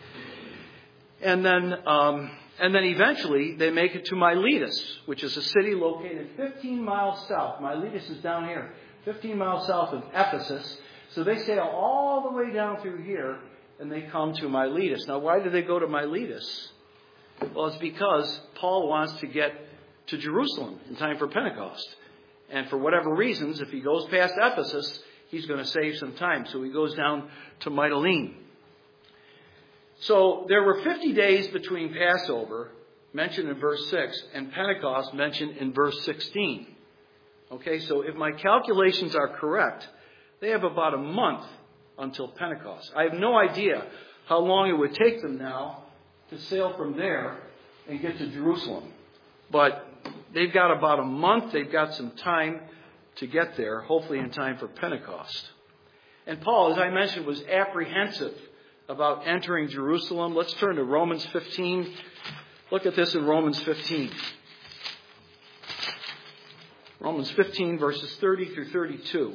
And then... Um, And then eventually they make it to Miletus, which is a city located fifteen miles south. Miletus is down here, fifteen miles south of Ephesus. So they sail all the way down through here and they come to Miletus. Now, why do they go to Miletus? Well, it's because Paul wants to get to Jerusalem in time for Pentecost. And for whatever reasons, if he goes past Ephesus, he's going to save some time. So he goes down to Mytilene. So there were fifty days between Passover, mentioned in verse six, and Pentecost, mentioned in verse sixteen. Okay, so if my calculations are correct, they have about a month until Pentecost. I have no idea how long it would take them now to sail from there and get to Jerusalem. But they've got about a month. They've got some time to get there, hopefully in time for Pentecost. And Paul, as I mentioned, was apprehensive about entering Jerusalem. Let's turn to Romans fifteen. Look at this in Romans fifteen. Romans fifteen, verses thirty through thirty-two.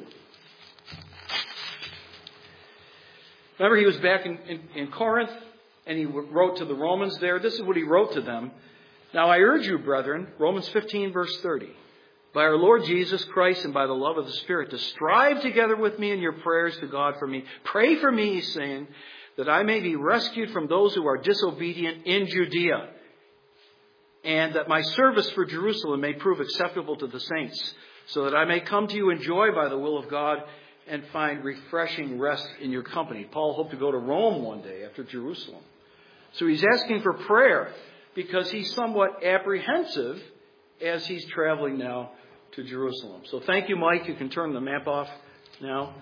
Remember, he was back in, in, in Corinth, and he wrote to the Romans there. This is what he wrote to them. Now I urge you, brethren, Romans fifteen, verse thirty, by our Lord Jesus Christ and by the love of the Spirit, to strive together with me in your prayers to God for me. Pray for me, saying, that I may be rescued from those who are disobedient in Judea, and that my service for Jerusalem may prove acceptable to the saints, so that I may come to you in joy by the will of God and find refreshing rest in your company. Paul hoped to go to Rome one day after Jerusalem. So he's asking for prayer because he's somewhat apprehensive as he's traveling now to Jerusalem. So thank you, Mike. You can turn the map off now.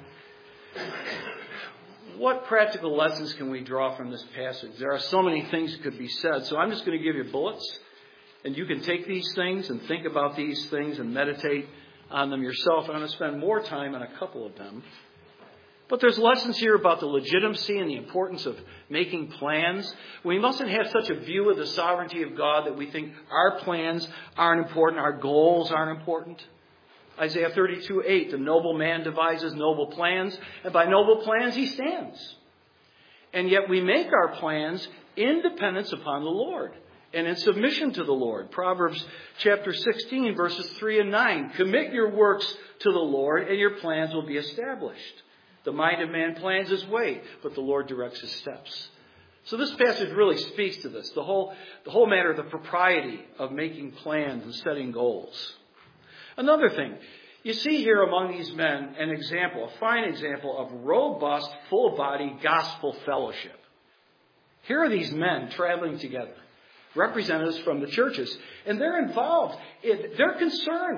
What practical lessons can we draw from this passage? There are so many things that could be said. So I'm just going to give you bullets. And you can take these things and think about these things and meditate on them yourself. I'm going to spend more time on a couple of them. But there's lessons here about the legitimacy and the importance of making plans. We mustn't have such a view of the sovereignty of God that we think our plans aren't important, our goals aren't important. Isaiah thirty-two eight, the noble man devises noble plans, and by noble plans he stands. And yet we make our plans in dependence upon the Lord and in submission to the Lord. Proverbs chapter sixteen, verses three and nine. Commit your works to the Lord, and your plans will be established. The mind of man plans his way, but the Lord directs his steps. So this passage really speaks to this, the whole, the whole matter of the propriety of making plans and setting goals. Another thing, you see here among these men an example, a fine example of robust, full-body gospel fellowship. Here are these men traveling together, representatives from the churches, and they're involved. They're concerned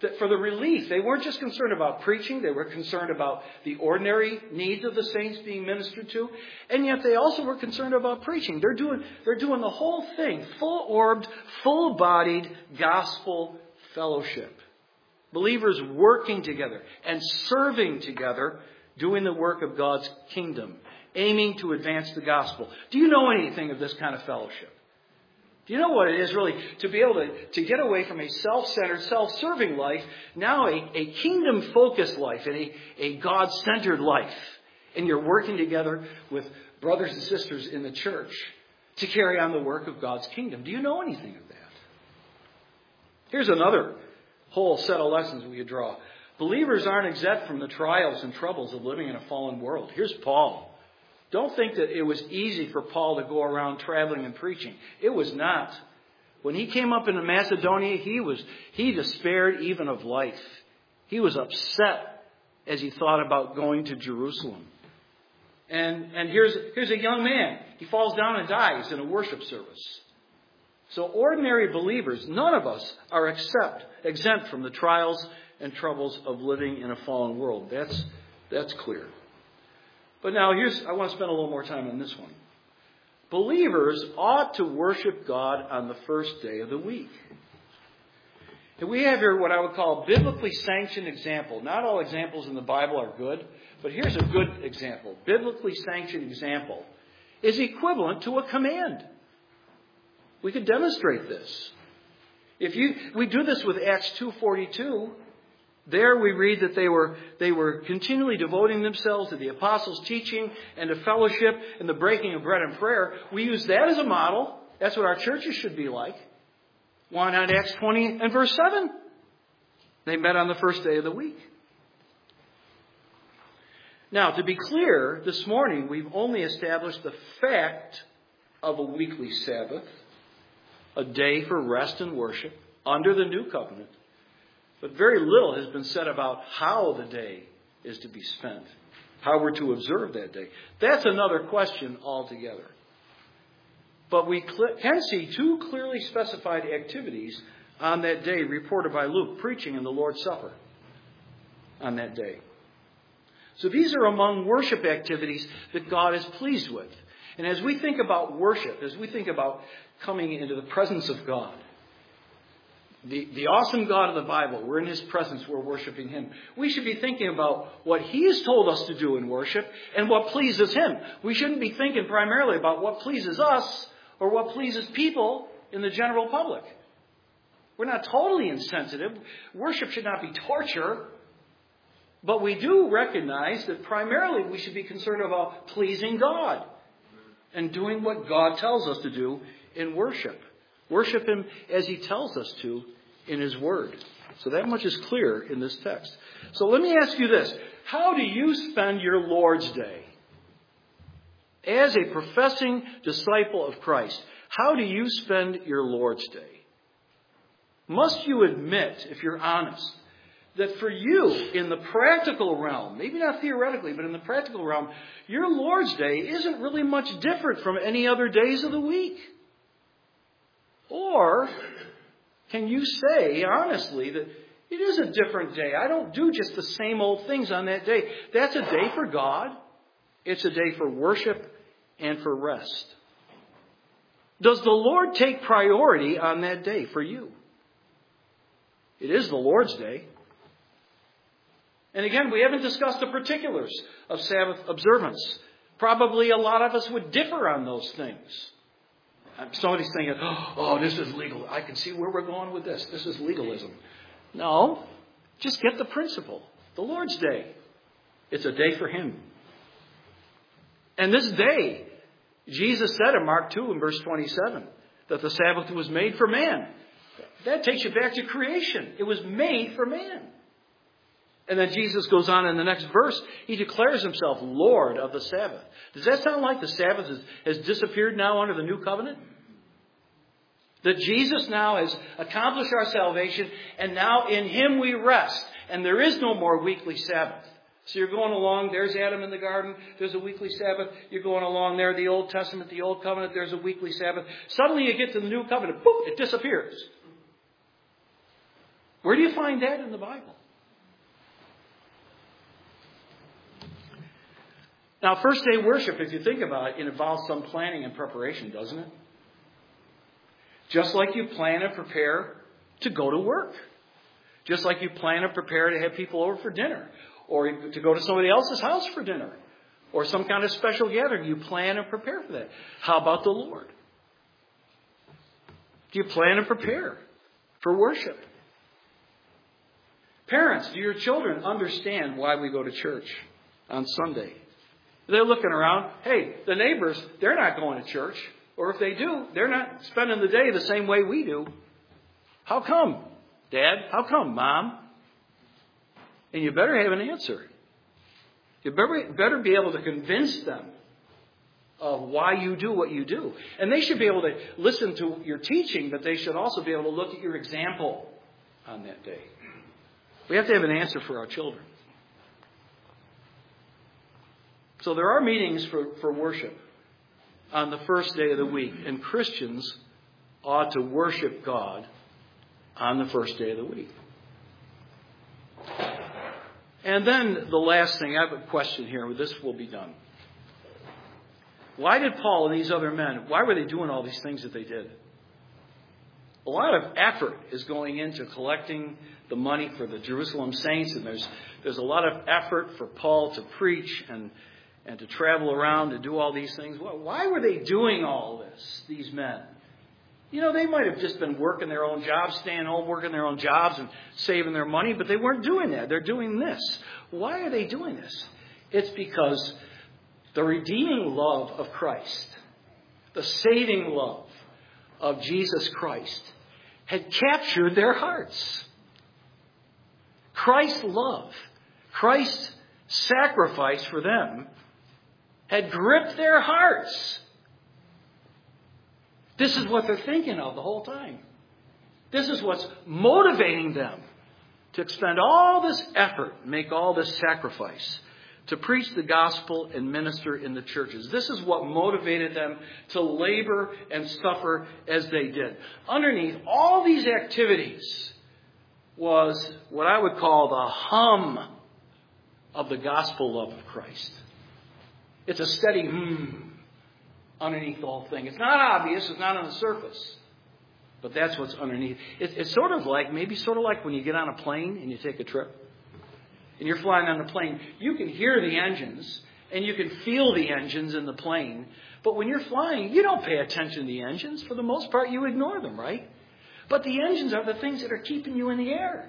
that for the relief. They weren't just concerned about preaching. They were concerned about the ordinary needs of the saints being ministered to. And yet they also were concerned about preaching. They're doing, they're doing the whole thing. Full-orbed, full-bodied gospel fellowship. Believers working together and serving together, doing the work of God's kingdom, aiming to advance the gospel. Do you know anything of this kind of fellowship? Do you know what it is really to be able to, to get away from a self-centered, self-serving life, now a, a kingdom-focused life and a, a God-centered life. And you're working together with brothers and sisters in the church to carry on the work of God's kingdom. Do you know anything of that? Here's another whole set of lessons we could draw. Believers aren't exempt from the trials and troubles of living in a fallen world. Here's Paul. Don't think that it was easy for Paul to go around traveling and preaching. It was not. When he came up into Macedonia, he was he despaired even of life. He was upset as he thought about going to Jerusalem. And, and here's, here's a young man. He falls down and dies in a worship service. So ordinary believers, none of us are except, exempt from the trials and troubles of living in a fallen world. That's, that's clear. But now here's, I want to spend a little more time on this one. Believers ought to worship God on the first day of the week. And we have here what I would call a biblically sanctioned example. Not all examples in the Bible are good, but here's a good example. Biblically sanctioned example is equivalent to a command. We could demonstrate this. If you, we do this with Acts two forty-two. There we read that they were, they were continually devoting themselves to the apostles' teaching and to fellowship and the breaking of bread and prayer. We use that as a model. That's what our churches should be like. Why not Acts twenty and verse seven? They met on the first day of the week. Now, to be clear, this morning we've only established the fact of a weekly Sabbath, a day for rest and worship under the new covenant. But very little has been said about how the day is to be spent, how we're to observe that day. That's another question altogether. But we can see two clearly specified activities on that day reported by Luke, preaching in the Lord's Supper on that day. So these are among worship activities that God is pleased with. And as we think about worship, as we think about coming into the presence of God, The, the awesome God of the Bible, we're in His presence, we're worshiping Him. We should be thinking about what He has told us to do in worship and what pleases Him. We shouldn't be thinking primarily about what pleases us or what pleases people in the general public. We're not totally insensitive. Worship should not be torture. But we do recognize that primarily we should be concerned about pleasing God and doing what God tells us to do in worship. Worship Him as He tells us to in His Word. So that much is clear in this text. So let me ask you this. How do you spend your Lord's Day? As a professing disciple of Christ, how do you spend your Lord's Day? Must you admit, if you're honest, that for you, in the practical realm, maybe not theoretically, but in the practical realm, your Lord's Day isn't really much different from any other days of the week? Or can you say honestly that it is a different day? I don't do just the same old things on that day. That's a day for God. It's a day for worship and for rest. Does the Lord take priority on that day for you? It is the Lord's Day. And again, we haven't discussed the particulars of Sabbath observance. Probably a lot of us would differ on those things. Somebody's thinking, oh, this is legal. I can see where we're going with this. This is legalism. No, just get the principle. The Lord's Day. It's a day for Him. And this day, Jesus said in Mark two and verse twenty-seven, that the Sabbath was made for man. That takes you back to creation. It was made for man. And then Jesus goes on in the next verse. He declares Himself Lord of the Sabbath. Does that sound like the Sabbath has, has disappeared now under the new covenant? That Jesus now has accomplished our salvation, and now in Him we rest. And there is no more weekly Sabbath. So you're going along, there's Adam in the garden, there's a weekly Sabbath. You're going along there, the Old Testament, the Old Covenant, there's a weekly Sabbath. Suddenly you get to the New Covenant, boom, it disappears. Where do you find that in the Bible? Now, first day worship, if you think about it, it involves some planning and preparation, doesn't it? Just like you plan and prepare to go to work. Just like you plan and prepare to have people over for dinner. Or to go to somebody else's house for dinner. Or some kind of special gathering. You plan and prepare for that. How about the Lord? Do you plan and prepare for worship? Parents, do your children understand why we go to church on Sunday? They're looking around. Hey, the neighbors, they're not going to church. Or if they do, they're not spending the day the same way we do. How come, Dad? How come, Mom? And you better have an answer. You better, better be able to convince them of why you do what you do. And they should be able to listen to your teaching, but they should also be able to look at your example on that day. We have to have an answer for our children. So there are meetings for, for worship on the first day of the week. And Christians ought to worship God on the first day of the week. And then the last thing, I have a question here. This will be done. Why did Paul and these other men, why were they doing all these things that they did? A lot of effort is going into collecting the money for the Jerusalem saints. And there's there's a lot of effort for Paul to preach and and to travel around to do all these things. Why were they doing all this, these men? You know, they might have just been working their own jobs, staying home, working their own jobs and saving their money, but they weren't doing that. They're doing this. Why are they doing this? It's because the redeeming love of Christ, the saving love of Jesus Christ, had captured their hearts. Christ's love, Christ's sacrifice for them had gripped their hearts. This is what they're thinking of the whole time. This is what's motivating them to expend all this effort, make all this sacrifice, to preach the gospel and minister in the churches. This is what motivated them to labor and suffer as they did. Underneath all these activities was what I would call the hum of the gospel love of Christ. It's a steady hmm underneath the whole thing. It's not obvious. It's not on the surface. But that's what's underneath. It's, it's sort of like, maybe sort of like when you get on a plane and you take a trip. And you're flying on the plane. You can hear the engines and you can feel the engines in the plane. But when you're flying, you don't pay attention to the engines. For the most part, you ignore them, right? But the engines are the things that are keeping you in the air.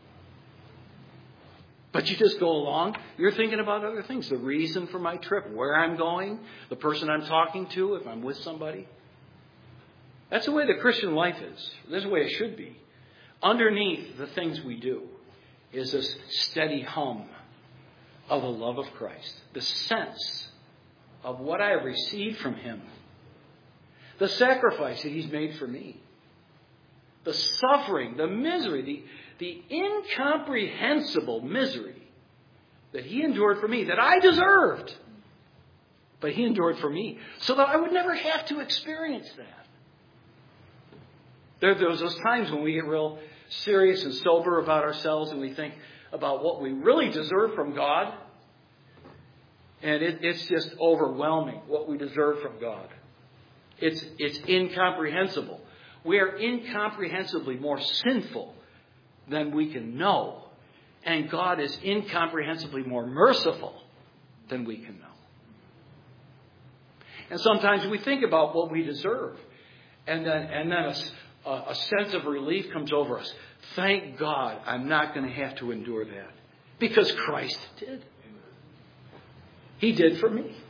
But you just go along. You're thinking about other things. The reason for my trip, where I'm going, the person I'm talking to, if I'm with somebody. That's the way the Christian life is. That's the way it should be. Underneath the things we do is this steady hum of the love of Christ. The sense of what I have received from Him. The sacrifice that He's made for me. The suffering, the misery, the, the incomprehensible misery that He endured for me, that I deserved. But He endured for me so that I would never have to experience that. There, there's those times when we get real serious and sober about ourselves and we think about what we really deserve from God. And it, it's just overwhelming what we deserve from God. It's, it's incomprehensible. We are incomprehensibly more sinful than we can know. And God is incomprehensibly more merciful than we can know. And sometimes we think about what we deserve. And then, and then a, a sense of relief comes over us. Thank God I'm not going to have to endure that. Because Christ did. He did for me.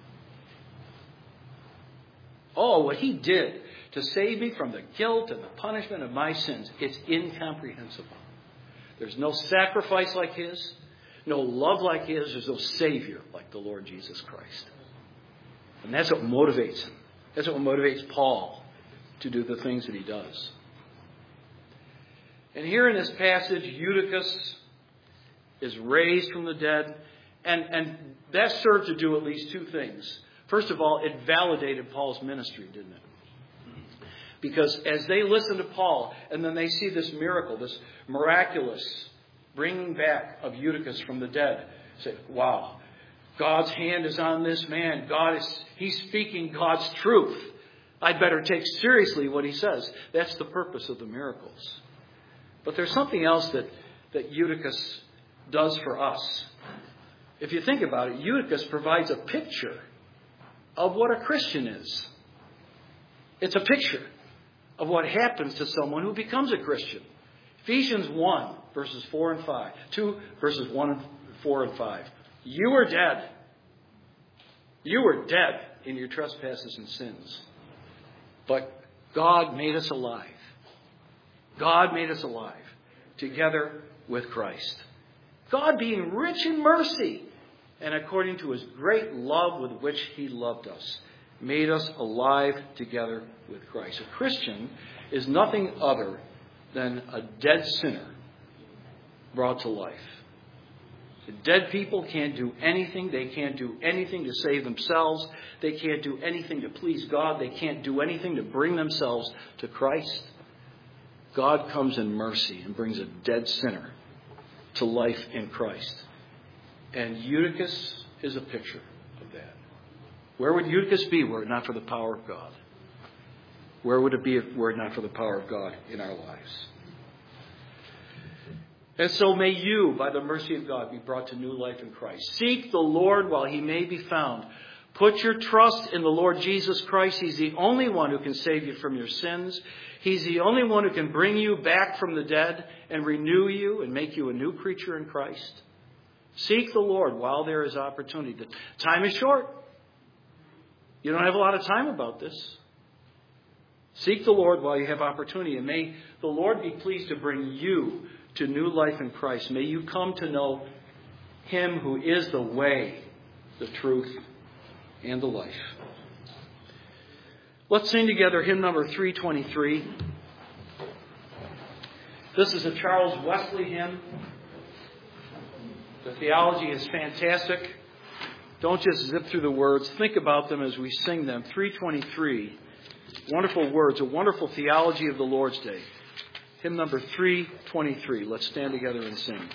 Oh, what He did to save me from the guilt and the punishment of my sins, it's incomprehensible. There's no sacrifice like His, no love like His, there's no Savior like the Lord Jesus Christ. And that's what motivates Him. That's what motivates Paul to do the things that he does. And here in this passage, Eutychus is raised from the dead, and, and that served to do at least two things. First of all, it validated Paul's ministry, didn't it? Because as they listen to Paul, and then they see this miracle, this miraculous bringing back of Eutychus from the dead, say, wow, God's hand is on this man. God is, he's speaking God's truth. I'd better take seriously what he says. That's the purpose of the miracles. But there's something else that, that Eutychus does for us. If you think about it, Eutychus provides a picture of what a Christian is. It's a picture of what happens to someone who becomes a Christian. Ephesians one, verses four and five. two, verses one and four and five. You were dead. You were dead in your trespasses and sins. But God made us alive. God made us alive together with Christ. God being rich in mercy and according to his great love with which he loved us, made us alive together with Christ. A Christian is nothing other than a dead sinner brought to life. The dead people can't do anything. They can't do anything to save themselves. They can't do anything to please God. They can't do anything to bring themselves to Christ. God comes in mercy and brings a dead sinner to life in Christ. And Eutychus is a picture of that. Where would Eutychus be were it not for the power of God? Where would it be were it not for the power of God in our lives? And so may you, by the mercy of God, be brought to new life in Christ. Seek the Lord while he may be found. Put your trust in the Lord Jesus Christ. He's the only one who can save you from your sins. He's the only one who can bring you back from the dead and renew you and make you a new creature in Christ. Seek the Lord while there is opportunity. The time is short. You don't have a lot of time about this. Seek the Lord while you have opportunity. And may the Lord be pleased to bring you to new life in Christ. May you come to know him who is the way, the truth, and the life. Let's sing together hymn number three twenty-three. This is a Charles Wesley hymn. The theology is fantastic. Don't just zip through the words. Think about them as we sing them. three twenty-three. Wonderful words, a wonderful theology of the Lord's Day. Hymn number three twenty-three. Let's stand together and sing.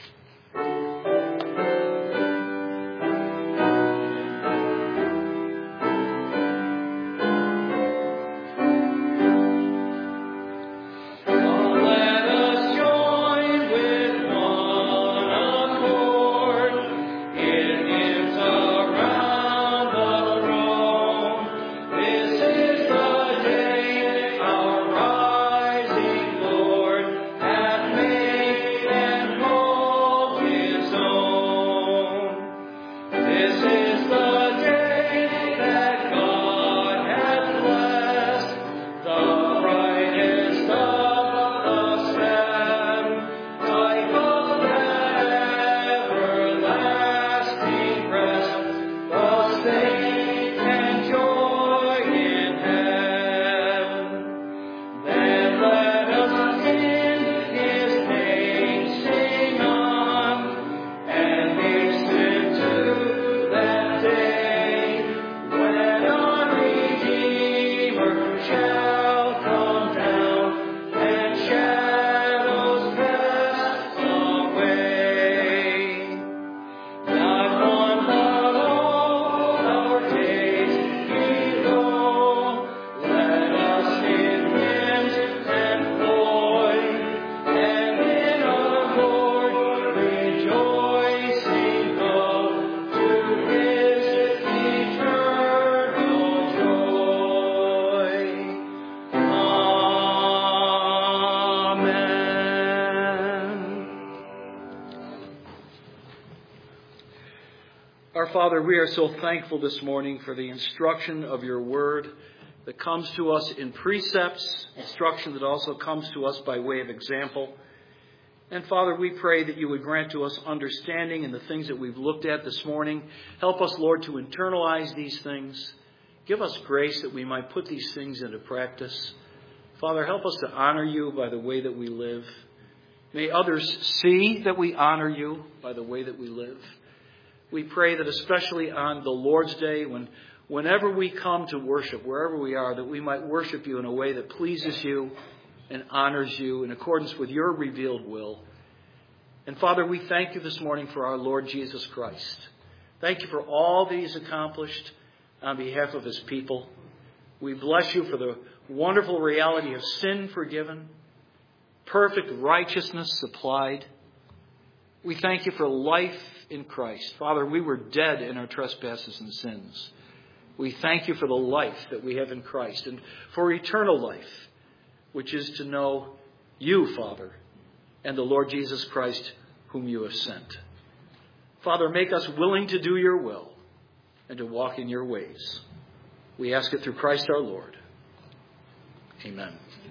Father, we are so thankful this morning for the instruction of your word that comes to us in precepts, instruction that also comes to us by way of example. And Father, we pray that you would grant to us understanding in the things that we've looked at this morning. Help us, Lord, to internalize these things. Give us grace that we might put these things into practice. Father, help us to honor you by the way that we live. May others see that we honor you by the way that we live. We pray that especially on the Lord's Day, when whenever we come to worship, wherever we are, that we might worship you in a way that pleases you and honors you in accordance with your revealed will. And Father, we thank you this morning for our Lord Jesus Christ. Thank you for all that he's accomplished on behalf of his people. We bless you for the wonderful reality of sin forgiven, perfect righteousness supplied. We thank you for life in Christ. Father, we were dead in our trespasses and sins. We thank you for the life that we have in Christ and for eternal life, which is to know you, Father, and the Lord Jesus Christ, whom you have sent. Father, make us willing to do your will and to walk in your ways. We ask it through Christ our Lord. Amen.